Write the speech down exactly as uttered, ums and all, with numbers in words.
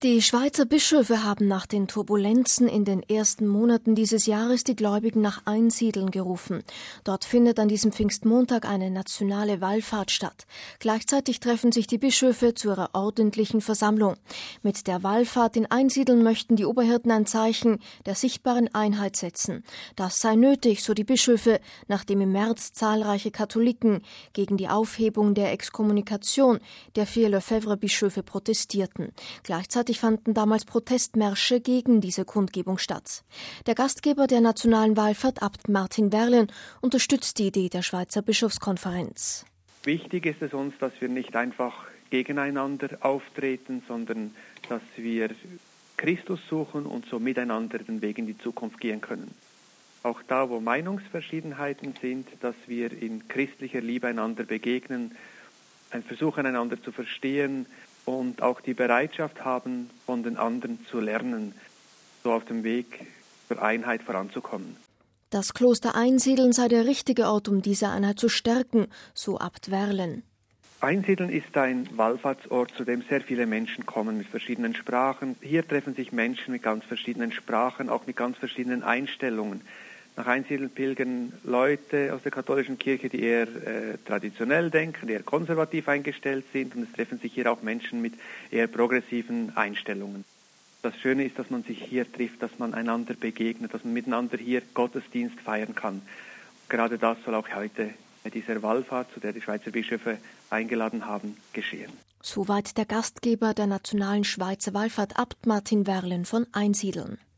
Die Schweizer Bischöfe haben nach den Turbulenzen in den ersten Monaten dieses Jahres die Gläubigen nach Einsiedeln gerufen. Dort findet an diesem Pfingstmontag eine nationale Wallfahrt statt. Gleichzeitig treffen sich die Bischöfe zu ihrer ordentlichen Versammlung. Mit der Wallfahrt in Einsiedeln möchten die Oberhirten ein Zeichen der sichtbaren Einheit setzen. Das sei nötig, so die Bischöfe, nachdem im März zahlreiche Katholiken gegen die Aufhebung der Exkommunikation der vier Lefebvre-Bischöfe protestierten. Gleichzeitig fanden damals Protestmärsche gegen diese Kundgebung statt. Der Gastgeber der nationalen Wallfahrt, Abt Martin Werlen, unterstützt die Idee der Schweizer Bischofskonferenz. Wichtig ist es uns, dass wir nicht einfach gegeneinander auftreten, sondern dass wir Christus suchen und so miteinander den Weg in die Zukunft gehen können. Auch da, wo Meinungsverschiedenheiten sind, dass wir in christlicher Liebe einander begegnen, ein Versuch, einander zu verstehen und auch die Bereitschaft haben, von den anderen zu lernen, so auf dem Weg zur Einheit voranzukommen. Das Kloster Einsiedeln sei der richtige Ort, um diese Einheit zu stärken, so Abt Werlen. Einsiedeln ist ein Wallfahrtsort, zu dem sehr viele Menschen kommen mit verschiedenen Sprachen. Hier treffen sich Menschen mit ganz verschiedenen Sprachen, auch mit ganz verschiedenen Einstellungen. Nach Einsiedeln pilgern Leute aus der katholischen Kirche, die eher äh, traditionell denken, die eher konservativ eingestellt sind, und es treffen sich hier auch Menschen mit eher progressiven Einstellungen. Das Schöne ist, dass man sich hier trifft, dass man einander begegnet, dass man miteinander hier Gottesdienst feiern kann. Gerade das soll auch heute bei dieser Wallfahrt, zu der die Schweizer Bischöfe eingeladen haben, geschehen. Soweit der Gastgeber der nationalen Schweizer Wallfahrt, Abt Martin Werlen von Einsiedeln.